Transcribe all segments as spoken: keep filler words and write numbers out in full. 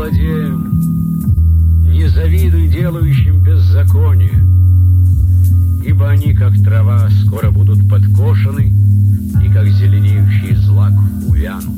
злодеям, не завидуй делающим беззаконие, ибо они, как трава, скоро будут подкошены, и как зеленеющий злак увянут.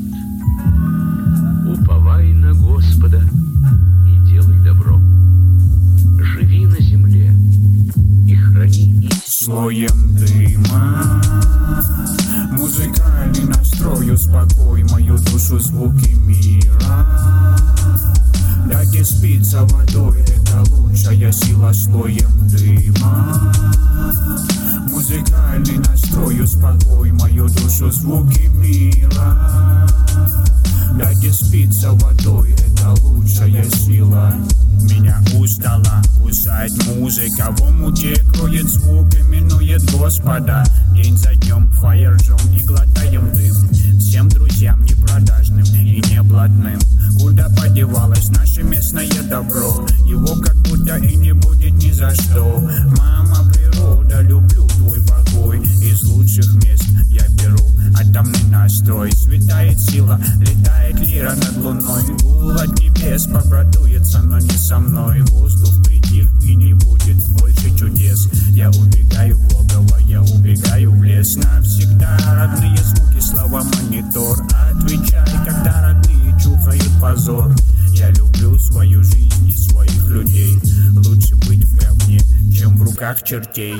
Уповай на Господа и делай добро. Живи на земле и храни истину. Слоем дыма музыкальный настрой, успокой мою душу звуки мира. Дайте спиться водой, это лучшая сила. Слоем дыма музыкальный настрой, успокой мою душу звуки мира. Дайте спиться водой, это лучшая сила. Меня устала кусать музыка, в омуте кроет звук, именует Господа. День за днем фаер жжем и глотаем дым. Всем друзьям непродажным и неблатным. Куда подевалось наше местное добро? Его как будто и не будет ни за что. Мама природа, люблю твой покой. Из лучших мест я беру атомный настрой. Светает сила, летает лира над луной. Гул от небес побратуется, но не со мной. Воздух притих и не будет больше чудес. Я убегаю в логово, я убегаю в лес. Навсегда родные звуки, слова монитор. Отвечай, когда родные чухают позор. Я люблю свою жизнь и своих людей. Лучше быть в говне, чем в руках чертей.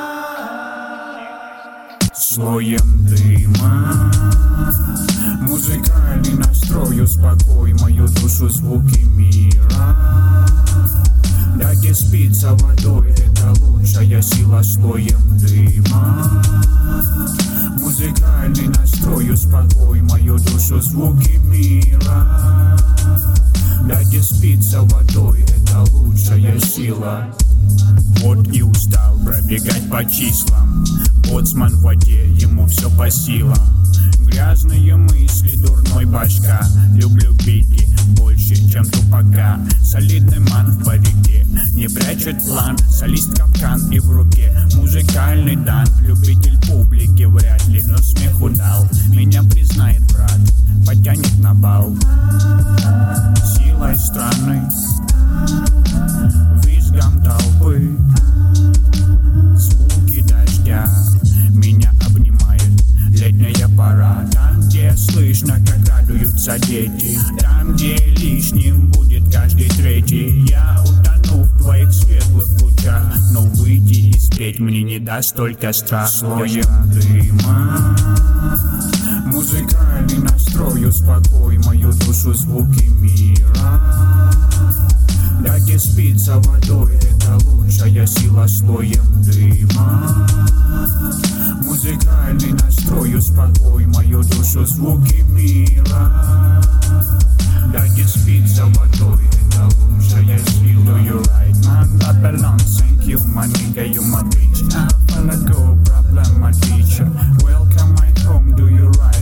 Слоем дыма музыкальный настрой, успокой мою душу звуки мира. Дайте спиться водой, это лучшая сила. Слоем дыма музыкальный настрой, успокой мою душу звуки мира. Дайте спиться водой, это лучшая сила. Вот и устал пробегать по числам. Боцман в воде, ему все по силам. Грязные мысли, дурной башка. Люблю бейки больше, чем тупака. Солидный ман в парике, не прячет план. Солист капкан и в руке музыкальный дан. Любитель публики вряд ли, но смеху дал. Меня признает брат, потянет на бал. Силой страны, визгом толпы, звуки дождя меня обнимает летняя пора. Там, где слышно, как радуются дети, там, где лишним будет каждый третий. Я утону в твоих светлых лучах, но выйти и спеть мне не даст только страх. Слоем дыма музыкальный настрой, успокой мою душу звуки мира. Дайте спиться водой, это лучшая сила. Слоем дыма музыкальный настрой, успокой мою душу звуки мира. Дайте спиться водой, это лучшая сила. Do you right, man? Babylon, thank you, my nigga, you my bitch. I follow go, problem, my teacher. Welcome my home, do you right?